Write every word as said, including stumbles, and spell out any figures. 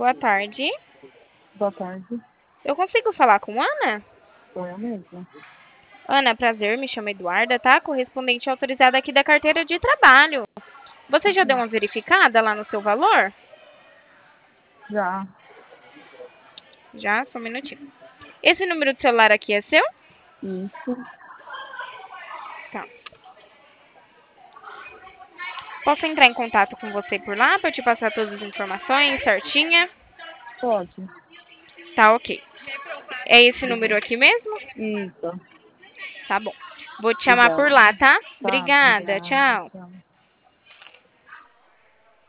Boa tarde. Boa tarde. Eu consigo falar com Ana? Sou eu mesma. Ana, prazer, me chamo Eduarda, tá? Correspondente autorizada aqui da carteira de trabalho. Você já deu uma verificada lá no seu valor? Já. Já, só um minutinho. Esse número de celular aqui é seu? Isso. Tá. Posso entrar em contato com você por lá para te passar todas as informações certinha? Pode. Tá, ok. É esse número aqui mesmo? Isso. Tá bom. Vou te chamar por Obrigada. lá, tá? Tá, Obrigada, obrigada. tchau. Tchau.